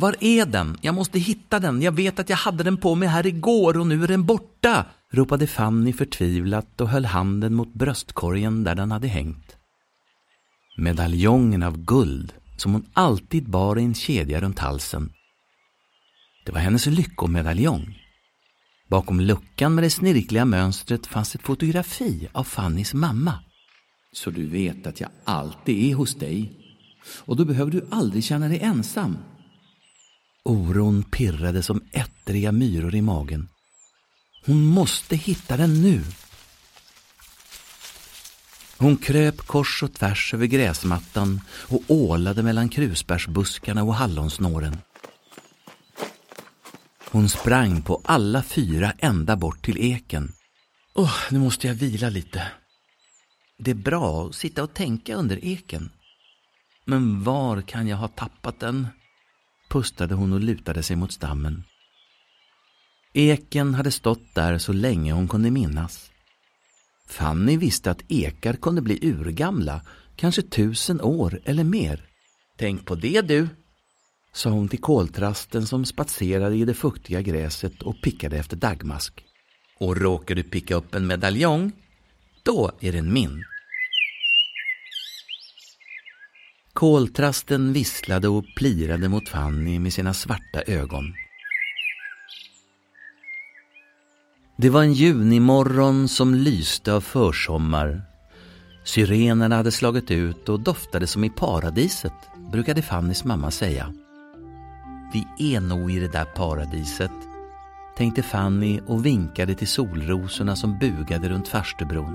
Var är den? Jag måste hitta den. Jag vet att jag hade den på mig här igår och nu är den borta, ropade Fanny förtvivlat och höll handen mot bröstkorgen där den hade hängt. Medaljongen av guld som hon alltid bar i en kedja runt halsen. Det var hennes lyckomedaljong. Bakom luckan med det snirkliga mönstret fanns ett fotografi av Fannys mamma. Så du vet att jag alltid är hos dig. Och då behöver du aldrig känna dig ensam. Oron pirrade som ettriga myror i magen. Hon måste hitta den nu. Hon kröp kors och tvärs över gräsmattan och ålade mellan krusbärsbuskarna och hallonsnåren. Hon sprang på alla 4 ända bort till eken. Nu måste jag vila lite. Det är bra att sitta och tänka under eken. Men var kan jag ha tappat den? Pustade hon och lutade sig mot stammen. Eken hade stått där så länge hon kunde minnas. Fanny visste att ekar kunde bli urgamla, kanske 1000 år eller mer. Tänk på det du, sa hon till koltrasten som spatserade i det fuktiga gräset och pickade efter dagmask. Och råkar du picka upp en medaljong, då är den min. Koltrasten visslade och plirade mot Fanny med sina svarta ögon. Det var en junimorgon som lyste av försommar. Syrenerna hade slagit ut och doftade som i paradiset, brukade Fannys mamma säga. Vi är nog i det där paradiset, tänkte Fanny och vinkade till solrosorna som bugade runt farstubron.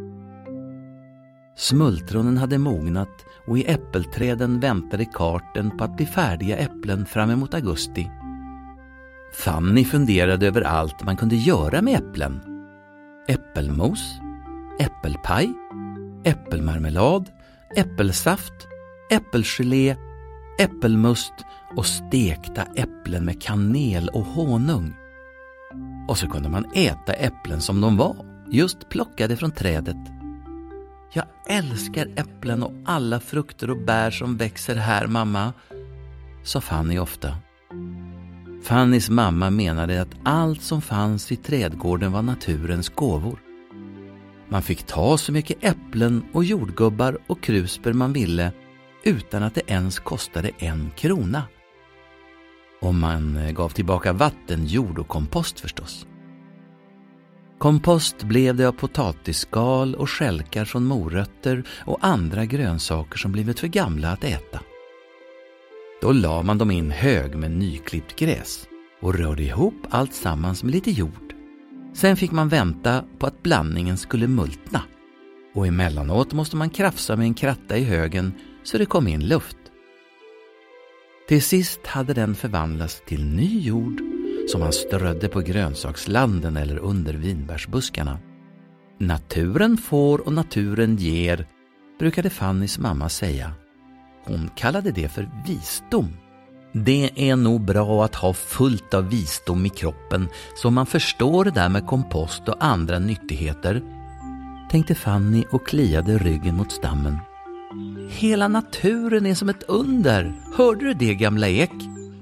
Smultronen hade mognat och i äppelträden väntade karten på att bli färdiga äpplen fram emot augusti. Fanny funderade över allt man kunde göra med äpplen. Äppelmos, äppelpaj, äppelmarmelad, äppelsaft, äppelgelé, äppelmust och stekta äpplen med kanel och honung. Och så kunde man äta äpplen som de var, just plockade från trädet. Jag älskar äpplen och alla frukter och bär som växer här, mamma, sa Fanny ofta. Fannys mamma menade att allt som fanns i trädgården var naturens gåvor. Man fick ta så mycket äpplen och jordgubbar och krusper man ville utan att det ens kostade 1 krona. Om man gav tillbaka vatten, jord och kompost förstås. Kompost blev det av potatisskal och skälkar från morötter och andra grönsaker som blivit för gamla att äta. Då la man dem i en hög med nyklippt gräs och rörde ihop allt sammans med lite jord. Sen fick man vänta på att blandningen skulle multna. Och emellanåt måste man krafsa med en kratta i högen så det kom in luft. Till sist hade den förvandlats till ny jord som man strödde på grönsakslanden eller under vinbärsbuskarna. Naturen får och naturen ger, brukade Fannys mamma säga. Hon kallade det för visdom. Det är nog bra att ha fullt av visdom i kroppen så man förstår det där med kompost och andra nyttigheter, tänkte Fanny och kliade ryggen mot stammen. Hela naturen är som ett under. Hörde du det, gamla ek?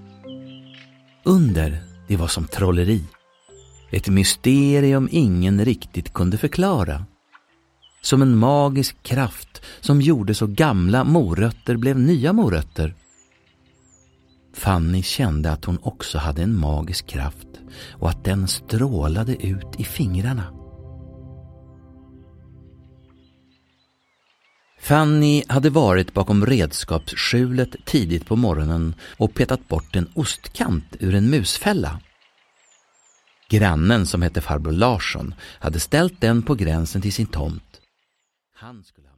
Under, det var som trolleri. Ett mysterium ingen riktigt kunde förklara. Som en magisk kraft som gjorde så gamla morötter blev nya morötter. Fanny kände att hon också hade en magisk kraft och att den strålade ut i fingrarna. Fanny hade varit bakom redskapsskjulet tidigt på morgonen och petat bort en ostkant ur en musfälla. Grannen som hette farbror Larsson hade ställt den på gränsen till sin tomt. Han skulle ha